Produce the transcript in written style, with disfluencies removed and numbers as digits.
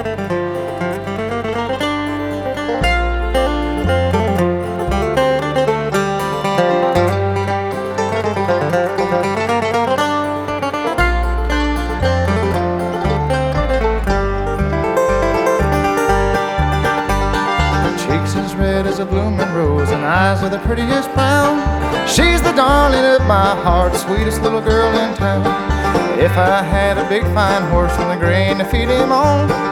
Cheeks as red as a blooming rose and eyes are the prettiest brown. She's the darling of my heart, sweetest little girl in town. If I had a big fine horse and the grain to feed him on,